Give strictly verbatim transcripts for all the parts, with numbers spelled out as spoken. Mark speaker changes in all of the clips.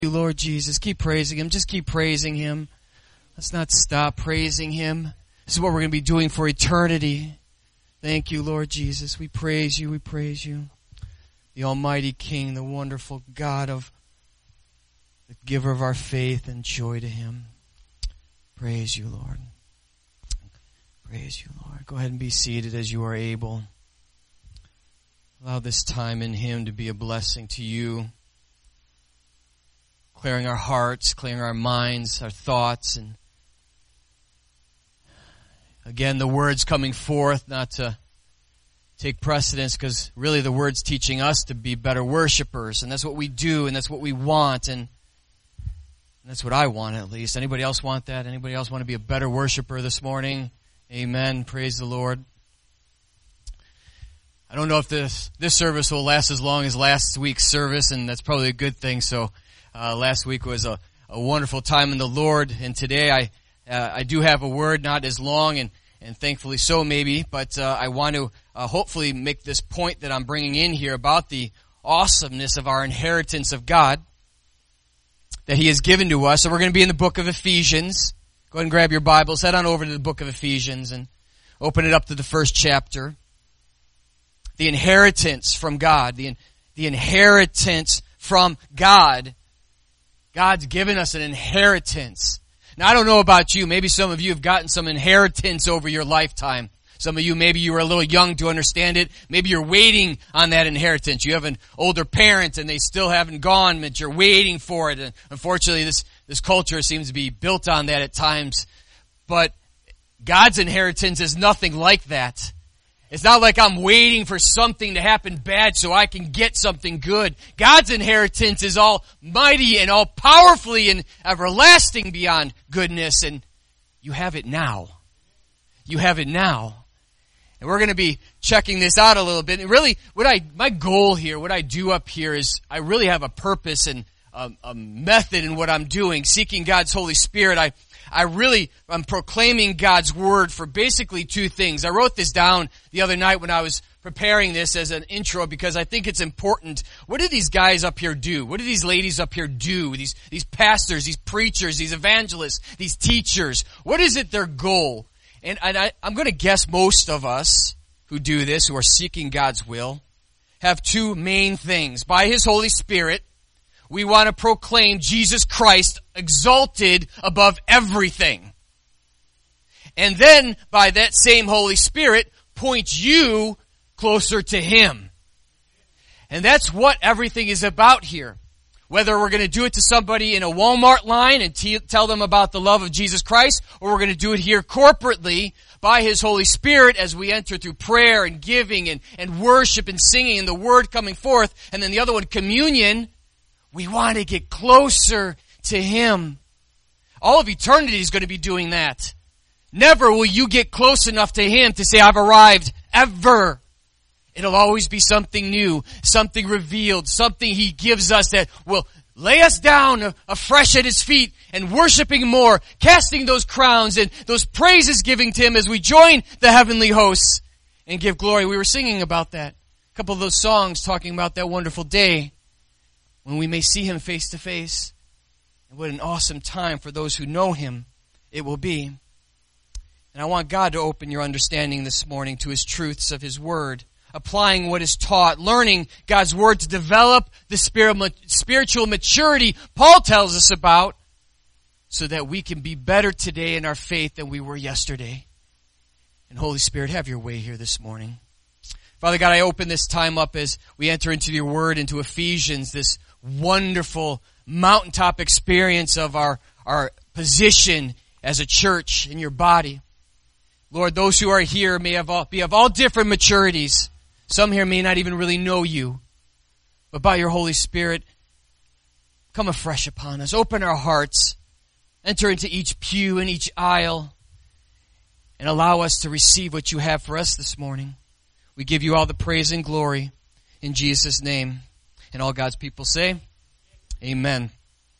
Speaker 1: you, Lord Jesus. Keep praising Him. Just keep praising Him. Let's not stop praising Him. This is what we're going to be doing for eternity. Thank you, Lord Jesus. We praise you. We praise you. The Almighty King, the wonderful God of the giver of our faith and joy to Him. Praise you, Lord. Praise you, Lord. Go ahead and be seated as you are able. Allow this time in Him to be a blessing to you. Clearing our hearts, clearing our minds, our thoughts, and again, the Word's coming forth, not to take precedence, because really the Word's teaching us to be better worshipers, and that's what we do, and that's what we want, and that's what I want at least. Anybody else want that? Anybody else want to be a better worshiper this morning? Amen. Praise the Lord. I don't know if this this service will last as long as last week's service, and that's probably a good thing, so Uh, last week was a, a wonderful time in the Lord, and today I uh, I do have a word, not as long, and, and thankfully so maybe, but uh, I want to uh, hopefully make this point that I'm bringing in here about the awesomeness of our inheritance of God that He has given to us. So we're going to be in the book of Ephesians. Go ahead and grab your Bibles, head on over to the book of Ephesians and open it up to the first chapter. The inheritance from God, the, the inheritance from God. God's given us an inheritance. Now, I don't know about you. Maybe some of you have gotten some inheritance over your lifetime. Some of you, maybe you were a little young to understand it. Maybe you're waiting on that inheritance. You have an older parent and they still haven't gone, but you're waiting for it. And unfortunately, this, this culture seems to be built on that at times. But God's inheritance is nothing like that. It's not like I'm waiting for something to happen bad so I can get something good. God's inheritance is almighty and all powerfully and everlasting beyond goodness, and you have it now. You have it now. And we're going to be checking this out a little bit. And really, what I my goal here, what I do up here is I really have a purpose and a, a method in what I'm doing, seeking God's Holy Spirit. I I really, I'm proclaiming God's Word for basically two things. I wrote this down the other night when I was preparing this as an intro because I think it's important. What do these guys up here do? What do these ladies up here do? These, these pastors, these preachers, these evangelists, these teachers. What is it their goal? And, and I, I'm going to guess most of us who do this, who are seeking God's will, have two main things. By His Holy Spirit, we want to proclaim Jesus Christ exalted above everything. And then, by that same Holy Spirit, point you closer to Him. And that's what everything is about here. Whether we're going to do it to somebody in a Walmart line and t- tell them about the love of Jesus Christ, or we're going to do it here corporately by His Holy Spirit as we enter through prayer and giving and, and worship and singing and the Word coming forth. And then the other one, communion. We want to get closer to Him. All of eternity is going to be doing that. Never will you get close enough to Him to say, I've arrived, ever. It'll always be something new, something revealed, something He gives us that will lay us down afresh at His feet and worshiping more, casting those crowns and those praises giving to Him as we join the heavenly hosts and give glory. We were singing about that. A couple of those songs talking about that wonderful day when we may see Him face to face. And what an awesome time for those who know Him it will be. And I want God to open your understanding this morning to His truths of His Word, applying what is taught, learning God's Word to develop the spiritual maturity Paul tells us about, so that we can be better today in our faith than we were yesterday. And Holy Spirit, have your way here this morning. Father God, I open this time up as we enter into your Word, into Ephesians, this wonderful mountaintop experience of our, our position as a church in your body. Lord, those who are here may have all, be of all different maturities. Some here may not even really know you. But by your Holy Spirit, come afresh upon us. Open our hearts. Enter into each pew and each aisle. And allow us to receive what you have for us this morning. We give you all the praise and glory in Jesus' name. And all God's people say, amen.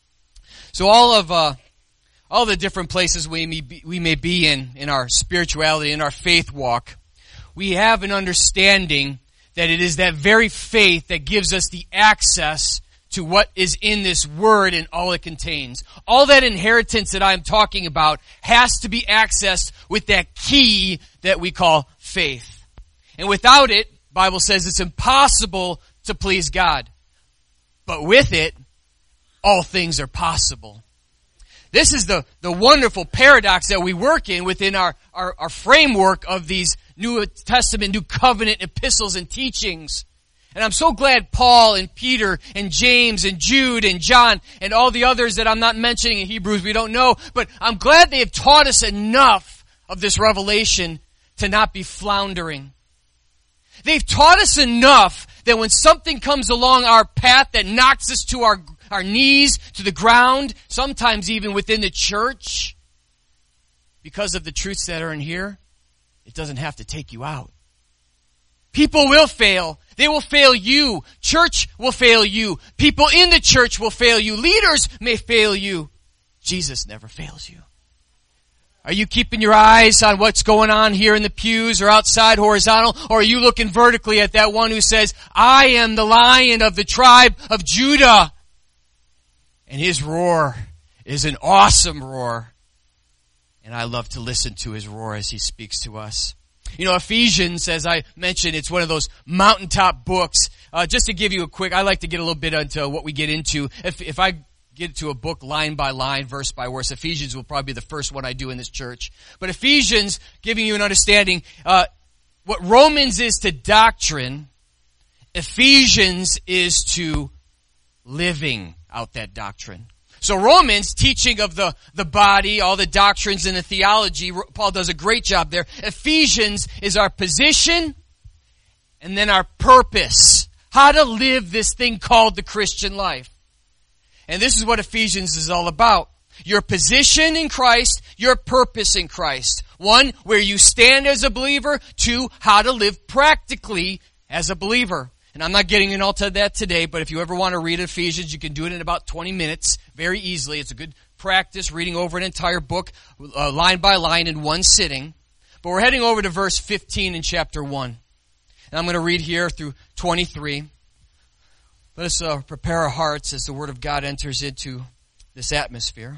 Speaker 1: So all of uh, all the different places we may be, we may be in, in our spirituality, in our faith walk, we have an understanding that it is that very faith that gives us the access to what is in this word and all it contains. All that inheritance that I'm talking about has to be accessed with that key that we call faith. And without it, the Bible says it's impossible to please God. But with it, all things are possible. This is the, the wonderful paradox that we work in within our, our, our framework of these New Testament, New Covenant epistles and teachings. And I'm so glad Paul and Peter and James and Jude and John and all the others that I'm not mentioning in Hebrews we don't know, but I'm glad they have taught us enough of this revelation to not be floundering. They've taught us enough that when something comes along our path that knocks us to our, our knees, to the ground, sometimes even within the church, because of the truths that are in here, it doesn't have to take you out. People will fail. They will fail you. Church will fail you. People in the church will fail you. Leaders may fail you. Jesus never fails you. Are you keeping your eyes on what's going on here in the pews or outside horizontal? Or are you looking vertically at that one who says, I am the Lion of the tribe of Judah? And his roar is an awesome roar. And I love to listen to his roar as he speaks to us. You know, Ephesians, as I mentioned, it's one of those mountaintop books. Uh, just to give you a quick, I like to get a little bit into what we get into. If, if I get to a book line by line, verse by verse, Ephesians will probably be the first one I do in this church. But Ephesians, giving you an understanding, uh, what Romans is to doctrine, Ephesians is to living out that doctrine. So Romans, teaching of the, the body, all the doctrines and the theology, Paul does a great job there. Ephesians is our position and then our purpose. How to live this thing called the Christian life. And this is what Ephesians is all about. Your position in Christ, your purpose in Christ. One, where you stand as a believer. Two, how to live practically as a believer. And I'm not getting into all to that today, but if you ever want to read Ephesians, you can do it in about twenty minutes, very easily. It's a good practice, reading over an entire book, uh, line by line in one sitting. But we're heading over to verse fifteen in chapter one. And I'm going to read here through twenty-three. Let us uh, prepare our hearts as the Word of God enters into this atmosphere.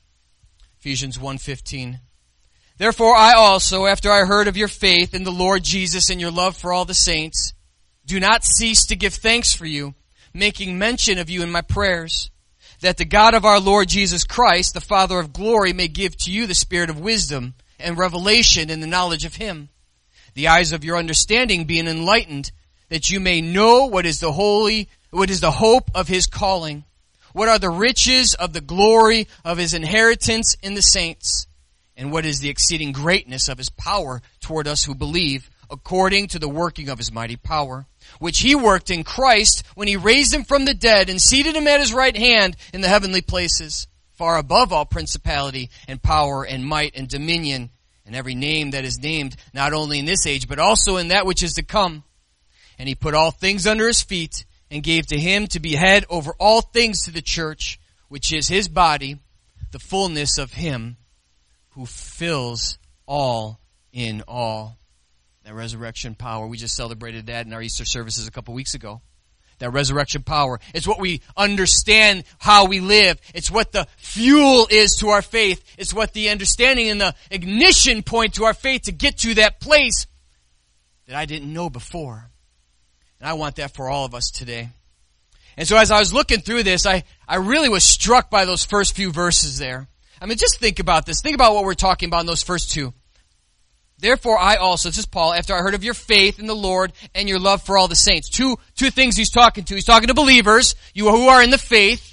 Speaker 1: Ephesians one fifteen. Therefore I also, after I heard of your faith in the Lord Jesus and your love for all the saints, do not cease to give thanks for you, making mention of you in my prayers, that the God of our Lord Jesus Christ, the Father of glory, may give to you the spirit of wisdom and revelation in the knowledge of him, the eyes of your understanding being enlightened, that you may know what is the holy, what is the hope of his calling, what are the riches of the glory of his inheritance in the saints, and what is the exceeding greatness of his power toward us who believe, according to the working of his mighty power, which he worked in Christ when he raised him from the dead and seated him at his right hand in the heavenly places, far above all principality and power and might and dominion and every name that is named, not only in this age, but also in that which is to come. And he put all things under his feet and gave to him to be head over all things to the church, which is his body, the fullness of him who fills all in all. That resurrection power. We just celebrated that in our Easter services a couple weeks ago. That resurrection power. It's what we understand how we live. It's what the fuel is to our faith. It's what the understanding and the ignition point to our faith to get to that place that I didn't know before. And I want that for all of us today. And so as I was looking through this, I, I really was struck by those first few verses there. I mean, just think about this. Think about what we're talking about in those first two. Therefore I also, this is Paul, after I heard of your faith in the Lord and your love for all the saints. Two, two things he's talking to. He's talking to believers, you who are in the faith,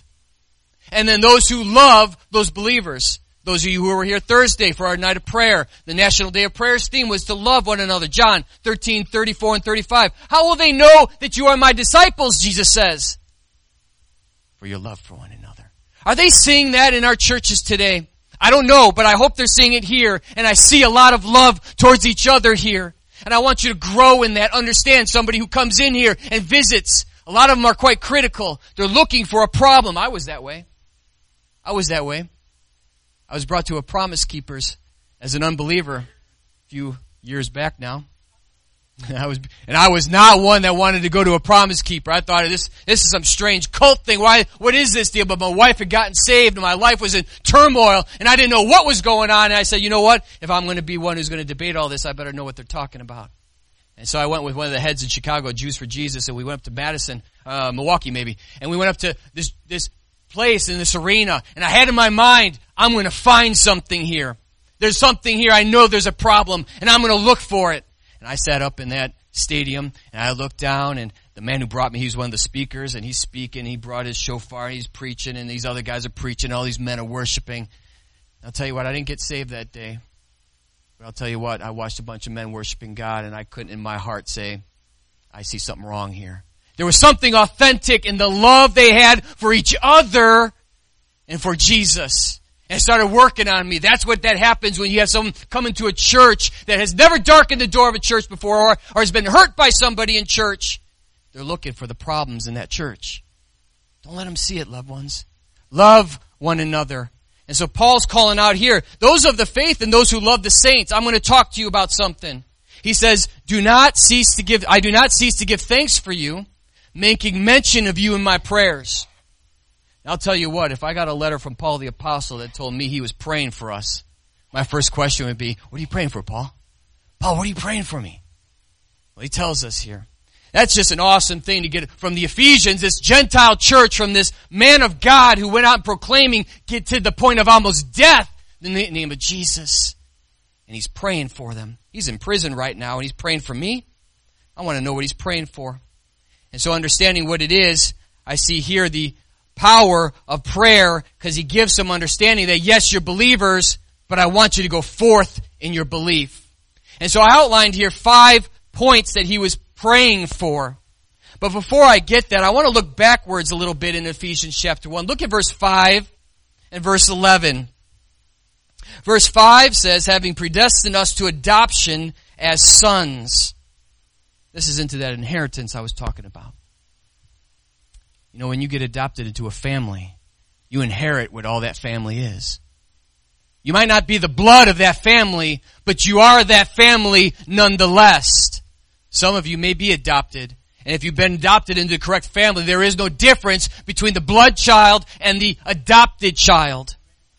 Speaker 1: and then those who love those believers. Those of you who were here Thursday for our night of prayer. The National Day of Prayer's theme was to love one another. John thirteen, thirty-four and thirty-five. How will they know that you are my disciples, Jesus says? For your love for one another. Are they seeing that in our churches today? I don't know, but I hope they're seeing it here. And I see a lot of love towards each other here. And I want you to grow in that. Understand somebody who comes in here and visits. A lot of them are quite critical. They're looking for a problem. I was that way. I was that way. I was brought to a Promise Keepers as an unbeliever a few years back now. And I was, and I was not one that wanted to go to a Promise Keeper. I thought this, this is some strange cult thing. Why, what is this deal? But my wife had gotten saved and my life was in turmoil and I didn't know what was going on. And I said, you know what? If I'm going to be one who's going to debate all this, I better know what they're talking about. And so I went with one of the heads in Chicago, Jews for Jesus, and we went up to Madison, uh, Milwaukee maybe, and we went up to this, this place in this arena. And I had in my mind, I'm going to find something here. There's something here. I know there's a problem and I'm going to look for it. And I sat up in that stadium, and I looked down, and the man who brought me, he was one of the speakers, and he's speaking, he brought his shofar, and he's preaching, and these other guys are preaching, all these men are worshiping. I'll tell you what, I didn't get saved that day. But I'll tell you what, I watched a bunch of men worshiping God, and I couldn't in my heart say, I see something wrong here. There was something authentic in the love they had for each other and for Jesus. And it started working on me. That's what that happens when you have someone come into a church that has never darkened the door of a church before or, or has been hurt by somebody in church. They're looking for the problems in that church. Don't let them see it, loved ones. Love one another. And so Paul's calling out here, those of the faith and those who love the saints, I'm going to talk to you about something. He says, do not cease to give, I do not cease to give thanks for you, making mention of you in my prayers. I'll tell you what, if I got a letter from Paul the Apostle that told me he was praying for us, my first question would be, what are you praying for, Paul? Paul, what are you praying for me? Well, he tells us here. That's just an awesome thing to get from the Ephesians, this Gentile church, from this man of God who went out proclaiming, get to the point of almost death in the name of Jesus. And he's praying for them. He's in prison right now, and he's praying for me. I want to know what he's praying for. And so understanding what it is, I see here the power of prayer, because he gives some understanding that yes, you're believers, but I want you to go forth in your belief. And so I outlined here five points that he was praying for. But before I get that, I want to look backwards a little bit in Ephesians chapter one. Look at verse five and verse eleven. Verse five says, having predestined us to adoption as sons. This is into that inheritance I was talking about. You know, when you get adopted into a family, you inherit what all that family is. You might not be the blood of that family, but you are that family nonetheless. Some of you may be adopted, and if you've been adopted into the correct family, there is no difference between the blood child and the adopted child.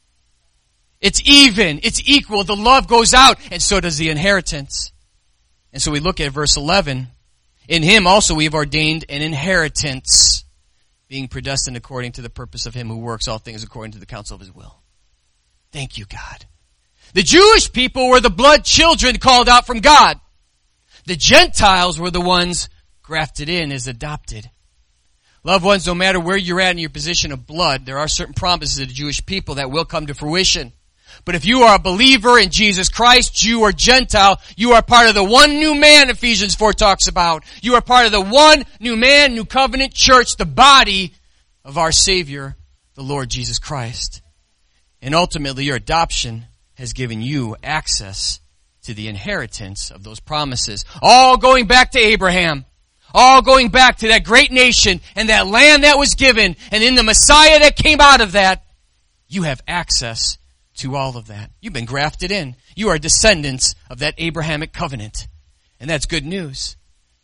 Speaker 1: It's even, it's equal, the love goes out, and so does the inheritance. And so we look at verse eleven. In him also we have ordained an inheritance, being predestined according to the purpose of him who works all things according to the counsel of his will. Thank you, God. The Jewish people were the blood children called out from God. The Gentiles were the ones grafted in as adopted. Loved ones, no matter where you're at in your position of blood, there are certain promises of the Jewish people that will come to fruition. But if you are a believer in Jesus Christ, Jew or Gentile, you are part of the one new man Ephesians four talks about. You are part of the one new man, new covenant church, the body of our Savior, the Lord Jesus Christ. And ultimately, your adoption has given you access to the inheritance of those promises. All going back to Abraham. All going back to that great nation and that land that was given. And in the Messiah that came out of that, you have access to all of that. You've been grafted in. You are descendants of that Abrahamic covenant. And that's good news.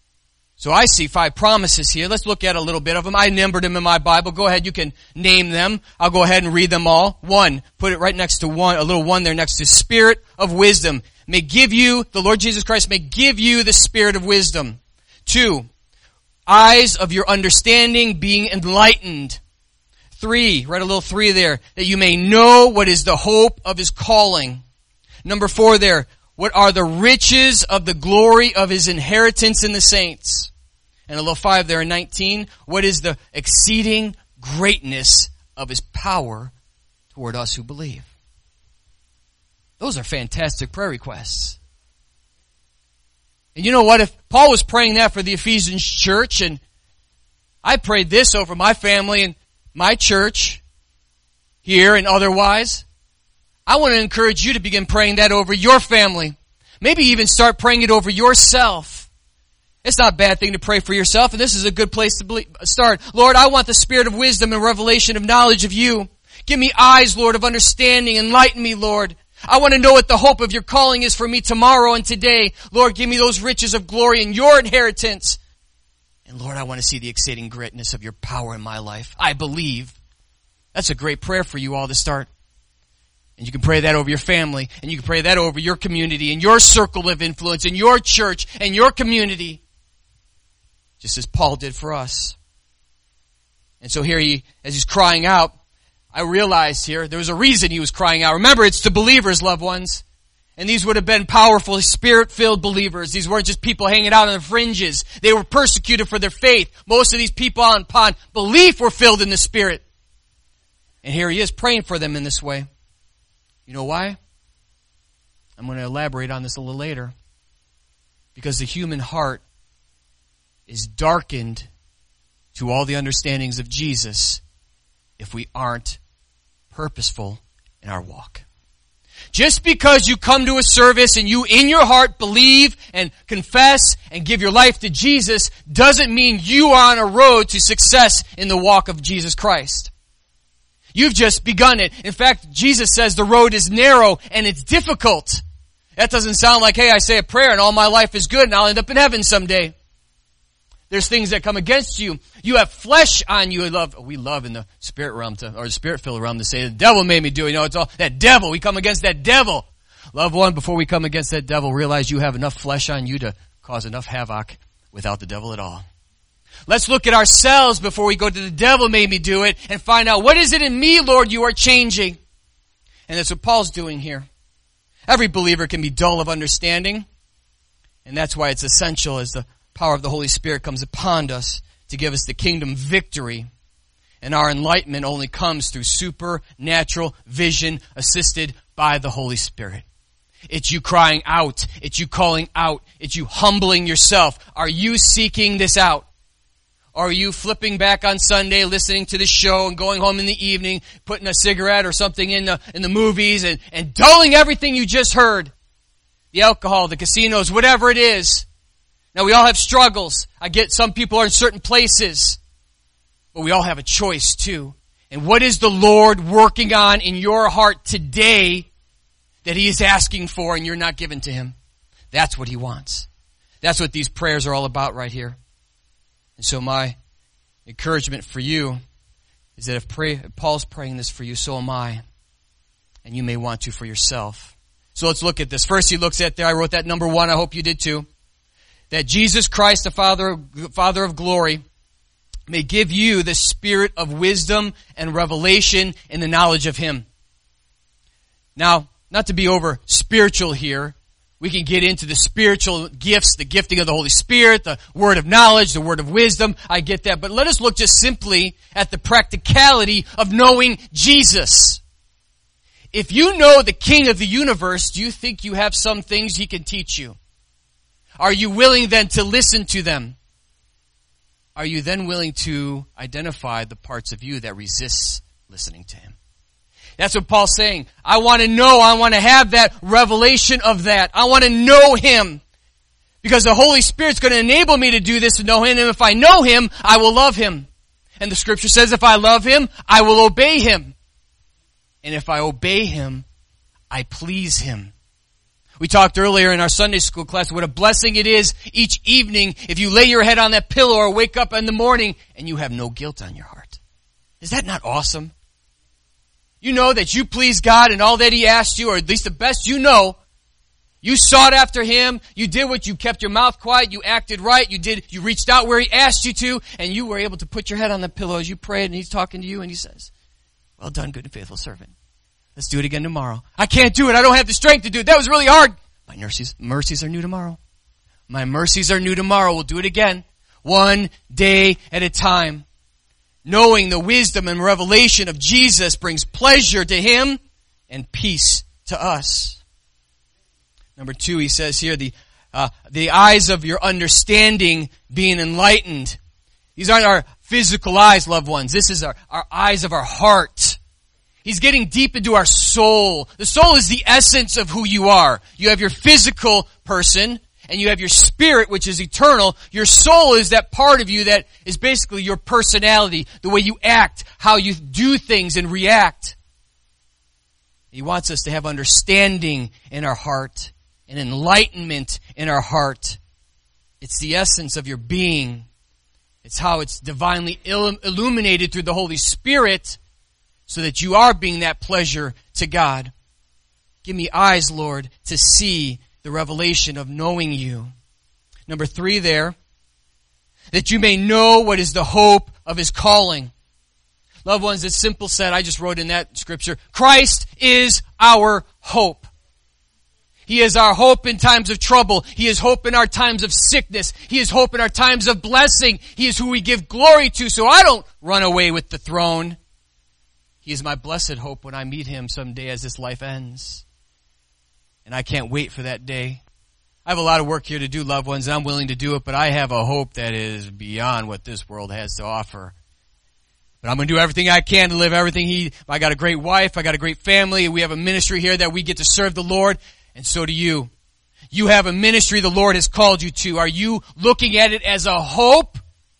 Speaker 1: So I see five promises here. Let's look at a little bit of them. I numbered them in my Bible. Go ahead, you can name them. I'll go ahead and read them all. One, put it right next to one, a little one there next to Spirit of wisdom. May give you, the Lord Jesus Christ may give you the spirit of wisdom. Two, eyes of your understanding being enlightened. Three, write a little three there, that you may know what is the hope of his calling. Number four there, what are the riches of the glory of his inheritance in the saints? And a little five there in nineteen, what is the exceeding greatness of his power toward us who believe? Those are fantastic prayer requests. And you know what? If Paul was praying that for the Ephesians church, and I prayed this over my family and my church here and otherwise, I want to encourage you to begin praying that over your family. Maybe even start praying it over yourself. It's not a bad thing to pray for yourself, and this is a good place to start. Lord, I want the spirit of wisdom and revelation of knowledge of you. Give me eyes, Lord, of understanding. Enlighten me, Lord. I want to know what the hope of your calling is for me tomorrow and today. Lord, give me those riches of glory and your inheritance. And Lord, I want to see the exceeding greatness of your power in my life. I believe. That's a great prayer for you all to start. And you can pray that over your family, and you can pray that over your community and your circle of influence and your church and your community. Just as Paul did for us. And so here he, as he's crying out, I realized here, there was a reason he was crying out. Remember, it's to believers, loved ones. And these would have been powerful, spirit-filled believers. These weren't just people hanging out on the fringes. They were persecuted for their faith. Most of these people on upon belief were filled in the Spirit. And here he is praying for them in this way. You know why? I'm going to elaborate on this a little later. Because the human heart is darkened to all the understandings of Jesus if we aren't purposeful in our walk. Just because you come to a service and you in your heart believe and confess and give your life to Jesus doesn't mean you are on a road to success in the walk of Jesus Christ. You've just begun it. In fact, Jesus says the road is narrow and it's difficult. That doesn't sound like, hey, I say a prayer and all my life is good and I'll end up in heaven someday. There's things that come against you. You have flesh on you. We love, we love in the spirit realm to, or the spirit-filled realm to say, the devil made me do it. You know, it's all, that devil. We come against that devil. Loved one, before we come against that devil, realize you have enough flesh on you to cause enough havoc without the devil at all. Let's look at ourselves before we go to the devil made me do it and find out what is it in me, Lord, you are changing. And that's what Paul's doing here. Every believer can be dull of understanding. And that's why it's essential as the power of the Holy Spirit comes upon us to give us the kingdom victory. And our enlightenment only comes through supernatural vision assisted by the Holy Spirit. It's you crying out. It's you calling out. It's you humbling yourself. Are you seeking this out? Or are you flipping back on Sunday, listening to the show and going home in the evening, putting a cigarette or something in the, in the movies and, and dulling everything you just heard? The alcohol, the casinos, whatever it is. Now, we all have struggles. I get some people are in certain places. But we all have a choice, too. And what is the Lord working on in your heart today that He is asking for and you're not giving to Him? That's what He wants. That's what these prayers are all about right here. And so my encouragement for you is that if, pray, if Paul's praying this for you, so am I. And you may want to for yourself. So let's look at this. First he looks at there, I wrote that number one, I hope you did too. That Jesus Christ, the Father, Father of glory, may give you the spirit of wisdom and revelation in the knowledge of Him. Now, not to be over spiritual here, we can get into the spiritual gifts, the gifting of the Holy Spirit, the word of knowledge, the word of wisdom. I get that. But let us look just simply at the practicality of knowing Jesus. If you know the King of the universe, do you think you have some things He can teach you? Are you willing then to listen to them? Are you then willing to identify the parts of you that resists listening to Him? That's what Paul's saying. I want to know, I want to have that revelation of that. I want to know Him. Because the Holy Spirit's going to enable me to do this, to know Him. And if I know Him, I will love Him. And the Scripture says if I love Him, I will obey Him. And if I obey Him, I please Him. We talked earlier in our Sunday school class what a blessing it is each evening if you lay your head on that pillow or wake up in the morning and you have no guilt on your heart. Is that not awesome? You know that you pleased God in all that He asked you, or at least the best you know. You sought after Him. You did what you kept your mouth quiet. You acted right. You did. You reached out where He asked you to, and you were able to put your head on the pillow as you prayed, and He's talking to you, and He says, "Well done, good and faithful servant. Let's do it again tomorrow." I can't do it. I don't have the strength to do it. That was really hard. My mercies, mercies are new tomorrow. My mercies are new tomorrow. We'll do it again. One day at a time. Knowing the wisdom and revelation of Jesus brings pleasure to Him and peace to us. Number two, he says here, the uh, the eyes of your understanding being enlightened. These aren't our physical eyes, loved ones. This is our, our eyes of our heart. He's getting deep into our soul. The soul is the essence of who you are. You have your physical person, and you have your spirit, which is eternal. Your soul is that part of you that is basically your personality, the way you act, how you do things and react. He wants us to have understanding in our heart and enlightenment in our heart. It's the essence of your being. It's how it's divinely illuminated through the Holy Spirit so that you are being that pleasure to God. Give me eyes, Lord, to see the revelation of knowing you. Number three there, that you may know what is the hope of his calling. Loved ones, it's simple said, I just wrote in that scripture, Christ is our hope. He is our hope in times of trouble. He is hope in our times of sickness. He is hope in our times of blessing. He is who we give glory to, so I don't run away with the throne. He is my blessed hope when I meet him someday as this life ends. And I can't wait for that day. I have a lot of work here to do, loved ones, and I'm willing to do it, but I have a hope that is beyond what this world has to offer. But I'm going to do everything I can to live everything he, I got a great wife, I got a great family, we have a ministry here that we get to serve the Lord, and so do you. You have a ministry the Lord has called you to. Are you looking at it as a hope,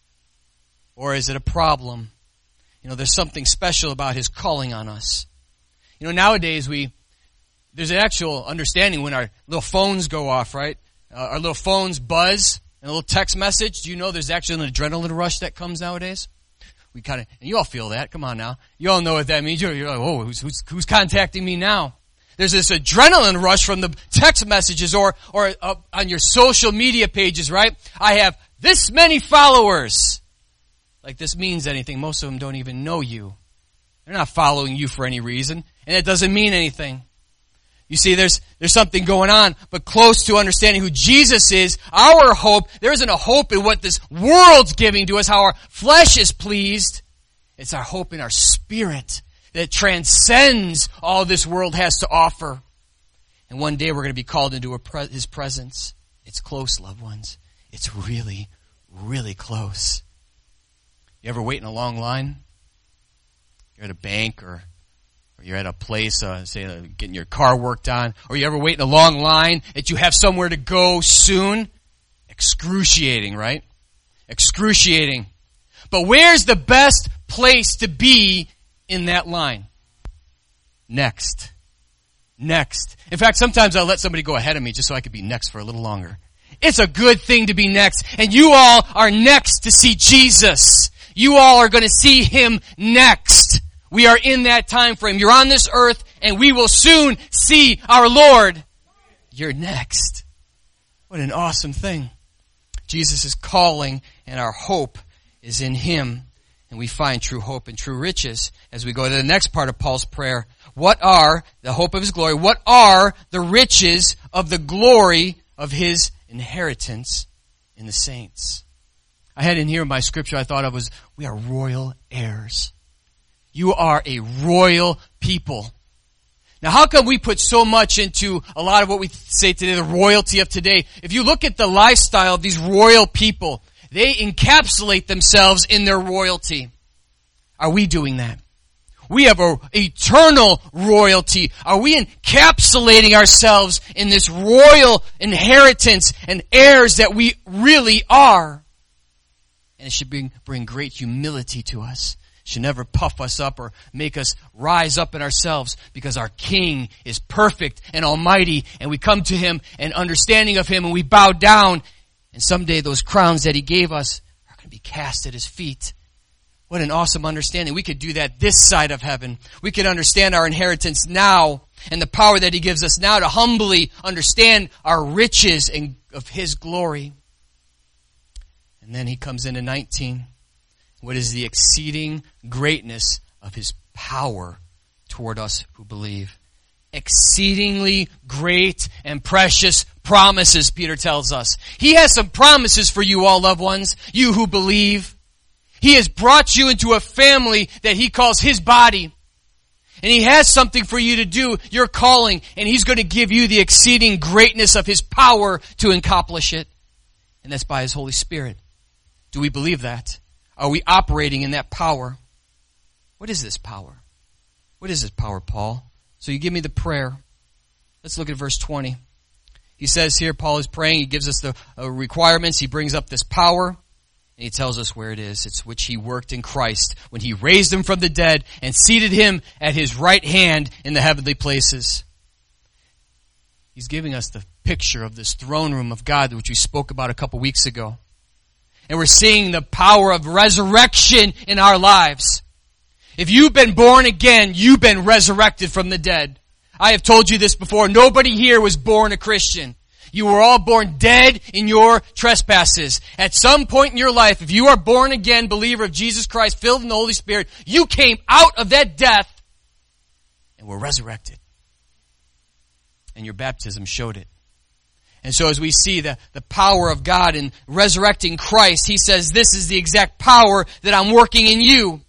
Speaker 1: or is it a problem? You know, there's something special about his calling on us. You know, nowadays we, there's an actual understanding when our little phones go off, right? Uh, our little phones buzz, and a little text message. Do you know there's actually an adrenaline rush that comes nowadays? We kind of, and you all feel that. Come on now. You all know what that means. You're, you're like, oh, who's, who's, who's contacting me now? There's this adrenaline rush from the text messages or, or uh, on your social media pages, right? I have this many followers. Like this means anything. Most of them don't even know you. They're not following you for any reason, and it doesn't mean anything. You see, there's, there's something going on, but close to understanding who Jesus is, our hope, there isn't a hope in what this world's giving to us, how our flesh is pleased. It's our hope in our spirit that transcends all this world has to offer. And one day we're going to be called into a pre- his presence. It's close, loved ones. It's really, really close. You ever wait in a long line? You're at a bank or Or you're at a place, uh, say, uh, getting your car worked on. Or you ever wait in a long line that you have somewhere to go soon? Excruciating, right? Excruciating. But where's the best place to be in that line? Next. Next. In fact, sometimes I'll let somebody go ahead of me just so I could be next for a little longer. It's a good thing to be next. And you all are next to see Jesus. You all are going to see him next. We are in that time frame. You're on this earth, and we will soon see our Lord. You're next. What an awesome thing. Jesus is calling, and our hope is in him. And we find true hope and true riches as we go to the next part of Paul's prayer. What are the hope of his glory? What are the riches of the glory of his inheritance in the saints? I had in here my scripture I thought of was, we are royal heirs. You are a royal people. Now, how come we put so much into a lot of what we say today, the royalty of today? If you look at the lifestyle of these royal people, they encapsulate themselves in their royalty. Are we doing that? We have an eternal royalty. Are we encapsulating ourselves in this royal inheritance and heirs that we really are? And it should bring, bring great humility to us. Should never puff us up or make us rise up in ourselves, because our King is perfect and almighty, and we come to him and understanding of him, and we bow down, and someday those crowns that he gave us are going to be cast at his feet. What an awesome understanding. We could do that this side of heaven. We could understand our inheritance now and the power that he gives us now to humbly understand our riches and of his glory. And then he comes into nineteen. What is the exceeding greatness of his power toward us who believe? Exceedingly great and precious promises, Peter tells us. He has some promises for you all, loved ones, you who believe. He has brought you into a family that he calls his body. And he has something for you to do, your calling, and he's going to give you the exceeding greatness of his power to accomplish it. And that's by his Holy Spirit. Do we believe that? Are we operating in that power? What is this power? What is this power, Paul? So you give me the prayer. Let's look at verse twenty. He says here, Paul is praying. He gives us the uh, requirements. He brings up this power. And he tells us where it is. It's which he worked in Christ when he raised him from the dead and seated him at his right hand in the heavenly places. He's giving us the picture of this throne room of God, which we spoke about a couple weeks ago. And we're seeing the power of resurrection in our lives. If you've been born again, you've been resurrected from the dead. I have told you this before. Nobody here was born a Christian. You were all born dead in your trespasses. At some point in your life, if you are born again, believer of Jesus Christ, filled in the Holy Spirit, you came out of that death and were resurrected. And your baptism showed it. And so as we see the, the power of God in resurrecting Christ, he says, this is the exact power that I'm working in you.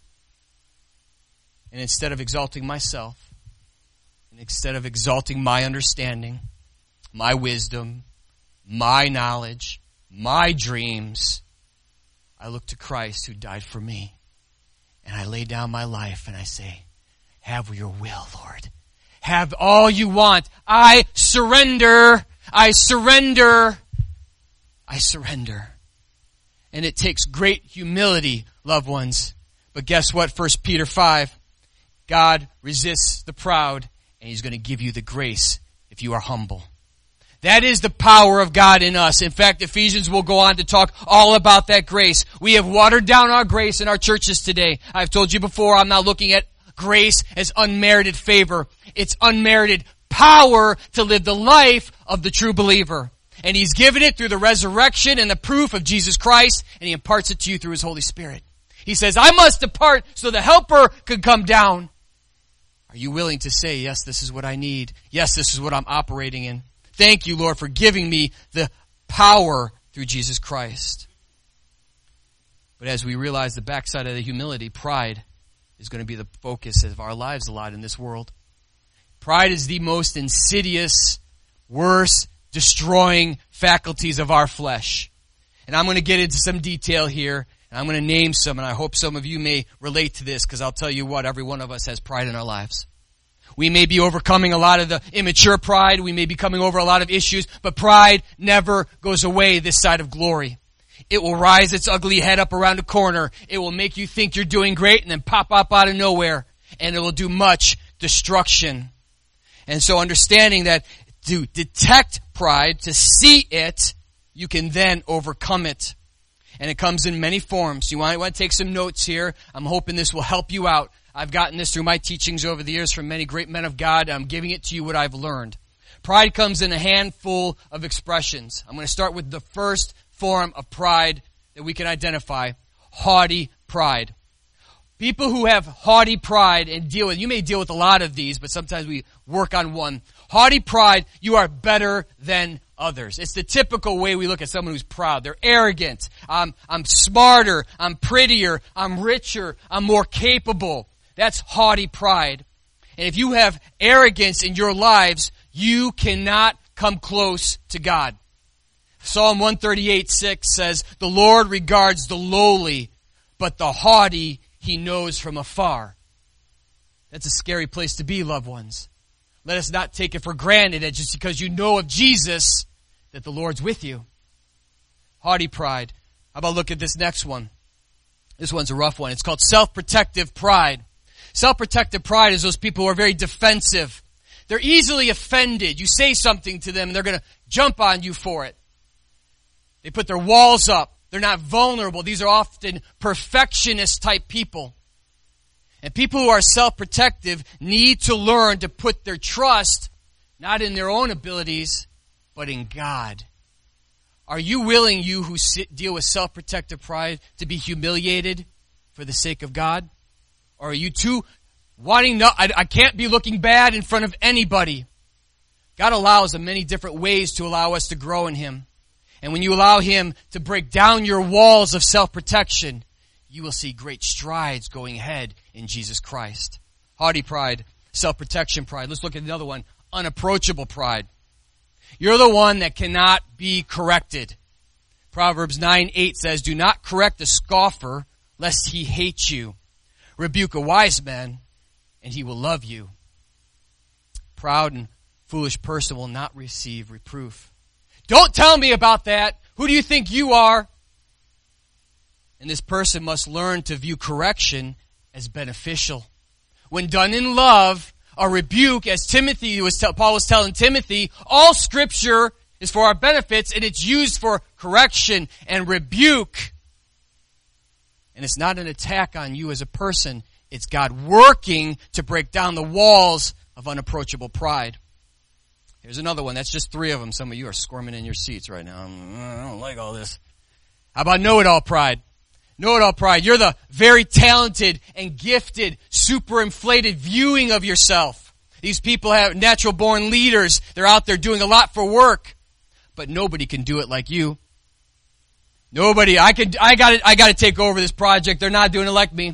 Speaker 1: And instead of exalting myself, and instead of exalting my understanding, my wisdom, my knowledge, my dreams, I look to Christ who died for me. And I lay down my life and I say, have your will, Lord. Have all you want. I surrender. I surrender. I surrender. And it takes great humility, loved ones. But guess what? First Peter five. God resists the proud, and he's going to give you the grace if you are humble. That is the power of God in us. In fact, Ephesians will go on to talk all about that grace. We have watered down our grace in our churches today. I've told you before, I'm not looking at grace as unmerited favor. It's unmerited power to live the life of the true believer. And he's given it through the resurrection and the proof of Jesus Christ, and he imparts it to you through his Holy Spirit. He says, I must depart so the helper could come down. Are you willing to say, yes, this is what I need. Yes, this is what I'm operating in. Thank you, Lord, for giving me the power through Jesus Christ. But as we realize the backside of the humility, pride is going to be the focus of our lives a lot in this world. Pride is the most insidious, worst, destroying faculties of our flesh. And I'm going to get into some detail here, and I'm going to name some, and I hope some of you may relate to this, because I'll tell you what, every one of us has pride in our lives. We may be overcoming a lot of the immature pride. We may be coming over a lot of issues, but pride never goes away this side of glory. It will rise its ugly head up around a corner. It will make you think you're doing great and then pop up out of nowhere. And it will do much destruction. And so understanding that to detect pride, to see it, you can then overcome it. And it comes in many forms. You want, you want to take some notes here. I'm hoping this will help you out. I've gotten this through my teachings over the years from many great men of God. I'm giving it to you what I've learned. Pride comes in a handful of expressions. I'm going to start with the first form of pride that we can identify, haughty pride. People who have haughty pride and deal with, you may deal with a lot of these, but sometimes we work on one. Haughty pride, you are better than others. It's the typical way we look at someone who's proud. They're arrogant. I'm, I'm smarter. I'm prettier. I'm richer. I'm more capable. That's haughty pride. And if you have arrogance in your lives, you cannot come close to God. Psalm one thirty-eight six says, the Lord regards the lowly, but the haughty he knows from afar. That's a scary place to be, loved ones. Let us not take it for granted that just because you know of Jesus, that the Lord's with you. Haughty pride. How about look at this next one? This one's a rough one. It's called self-protective pride. Self-protective pride is those people who are very defensive. They're easily offended. You say something to them and they're going to jump on you for it. They put their walls up. They're not vulnerable. These are often perfectionist type people. And people who are self-protective need to learn to put their trust not in their own abilities, but in God. Are you willing, you who sit, deal with self-protective pride, to be humiliated for the sake of God? Or are you too wanting, no, I, I can't be looking bad in front of anybody? God allows in many different ways to allow us to grow in Him. And when you allow Him to break down your walls of self-protection, you will see great strides going ahead in Jesus Christ. Haughty pride, self-protection pride. Let's look at another one. Unapproachable pride. You're the one that cannot be corrected. Proverbs nine eight says, do not correct a scoffer, lest he hate you. Rebuke a wise man, and he will love you. Proud and foolish person will not receive reproof. Don't tell me about that. Who do you think you are? And this person must learn to view correction as beneficial. When done in love, a rebuke, as Timothy was, te- Paul was telling Timothy, all Scripture is for our benefits, and it's used for correction and rebuke. And it's not an attack on you as a person. It's God working to break down the walls of unapproachable pride. Here's another one. That's just three of them. Some of you are squirming in your seats right now. I don't like all this. How about know-it-all pride? Know-it-all pride. You're the very talented and gifted, super inflated viewing of yourself. These people have natural born leaders. They're out there doing a lot for work. But nobody can do it like you. Nobody. I could, I got I got to take over this project. They're not doing it like me.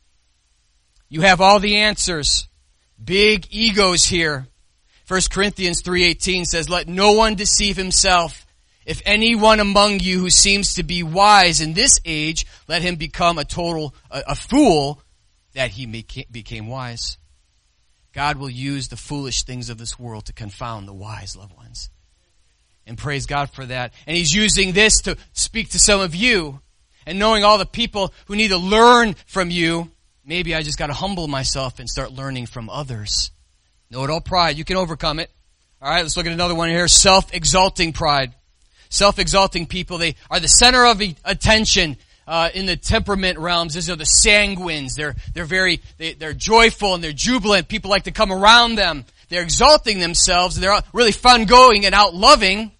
Speaker 1: You have all the answers. Big egos here. First Corinthians three eighteen says, "Let no one deceive himself. If anyone among you who seems to be wise in this age, let him become a total, a, a fool, that he may, became wise." God will use the foolish things of this world to confound the wise, loved ones. And praise God for that. And He's using this to speak to some of you. And knowing all the people who need to learn from you, maybe I just got to humble myself and start learning from others. Know-it-all pride. You can overcome it. All right, let's look at another one here. Self-exalting pride. Self-exalting people, they are the center of attention uh, in the temperament realms. These are the sanguines. They're they're very they, they're joyful and they're jubilant. People like to come around them. They're exalting themselves. They're really fun-going and out-loving.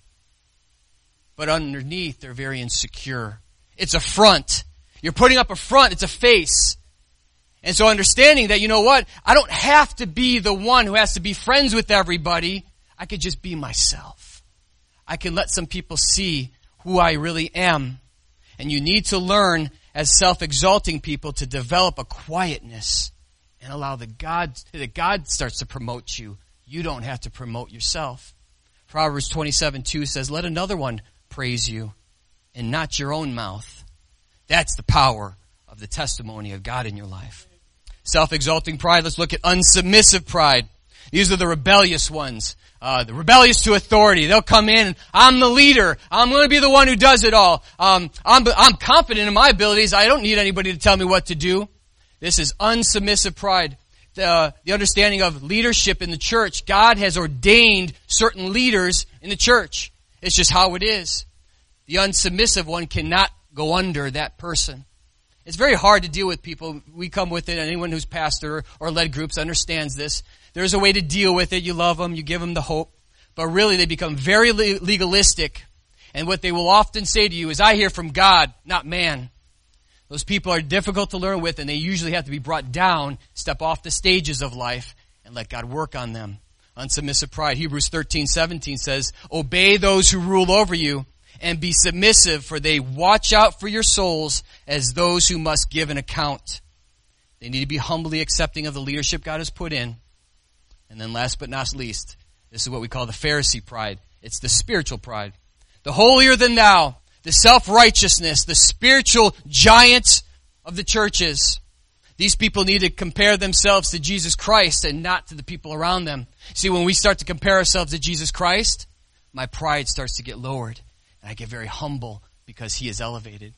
Speaker 1: But underneath, they're very insecure. It's a front. You're putting up a front. It's a face. And so understanding that, you know what? I don't have to be the one who has to be friends with everybody. I could just be myself. I can let some people see who I really am. And you need to learn as self-exalting people to develop a quietness and allow the God, that God starts to promote you. You don't have to promote yourself. Proverbs twenty-seven two says, "Let another one praise you and not your own mouth." That's the power of the testimony of God in your life. Self-exalting pride. Let's look at unsubmissive pride. These are the rebellious ones. Uh, the rebellious to authority. They'll come in and I'm the leader. I'm going to be the one who does it all. Um, I'm, I'm confident in my abilities. I don't need anybody to tell me what to do. This is unsubmissive pride. The, the understanding of leadership in the church. God has ordained certain leaders in the church. It's just how it is. The unsubmissive one cannot go under that person. It's very hard to deal with people. We come with it. Anyone who's pastor or led groups understands this. There's a way to deal with it. You love them. You give them the hope. But really, they become very legalistic. And what they will often say to you is, "I hear from God, not man." Those people are difficult to learn with, and they usually have to be brought down, step off the stages of life, and let God work on them. Unsubmissive pride. Hebrews thirteen seventeen says, "Obey those who rule over you, and be submissive, for they watch out for your souls as those who must give an account." They need to be humbly accepting of the leadership God has put in. And then last but not least, this is what we call the Pharisee pride. It's the spiritual pride. The holier than thou, the self-righteousness, the spiritual giants of the churches. These people need to compare themselves to Jesus Christ and not to the people around them. See, when we start to compare ourselves to Jesus Christ, my pride starts to get lowered. And I get very humble because He is elevated.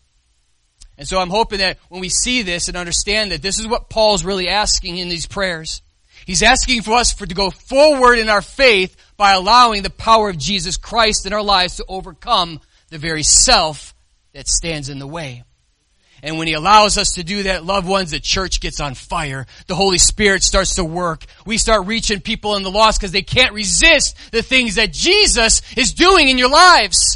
Speaker 1: And so I'm hoping that when we see this and understand that this is what Paul's really asking in these prayers. He's asking for us for to go forward in our faith by allowing the power of Jesus Christ in our lives to overcome the very self that stands in the way. And when He allows us to do that, loved ones, the church gets on fire. The Holy Spirit starts to work. We start reaching people in the lost because they can't resist the things that Jesus is doing in your lives.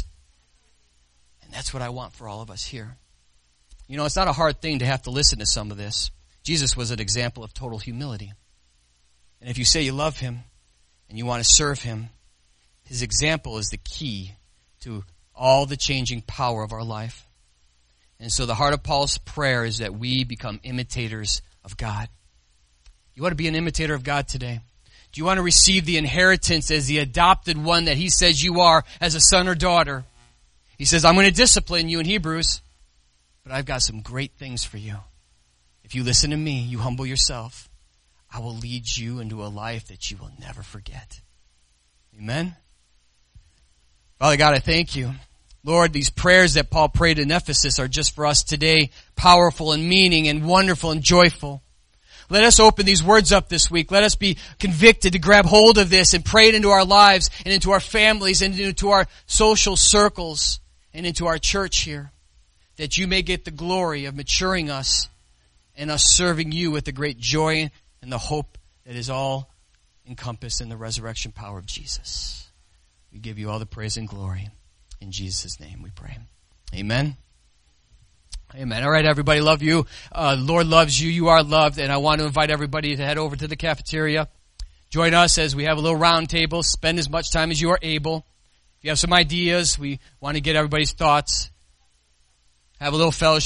Speaker 1: And that's what I want for all of us here. You know, it's not a hard thing to have to listen to some of this. Jesus was an example of total humility. And if you say you love Him and you want to serve Him, His example is the key to all the changing power of our life. And so the heart of Paul's prayer is that we become imitators of God. You want to be an imitator of God today? Do you want to receive the inheritance as the adopted one that He says you are as a son or daughter? He says, "I'm going to discipline you" in Hebrews, but I've got some great things for you. If you listen to me, you humble yourself, I will lead you into a life that you will never forget. Amen? Father God, I thank You. Lord, these prayers that Paul prayed in Ephesus are just for us today, powerful and meaning and wonderful and joyful. Let us open these words up this week. Let us be convicted to grab hold of this and pray it into our lives and into our families and into our social circles and into our church here, that you may get the glory of maturing us and us serving you with the great joy and the hope that is all encompassed in the resurrection power of Jesus. We give you all the praise and glory. In Jesus' name we pray. Amen. Amen. All right, everybody, love you. Uh, Lord loves you. You are loved. And I want to invite everybody to head over to the cafeteria. Join us as we have a little round table. Spend as much time as you are able. If you have some ideas, we want to get everybody's thoughts. Have a little fellowship.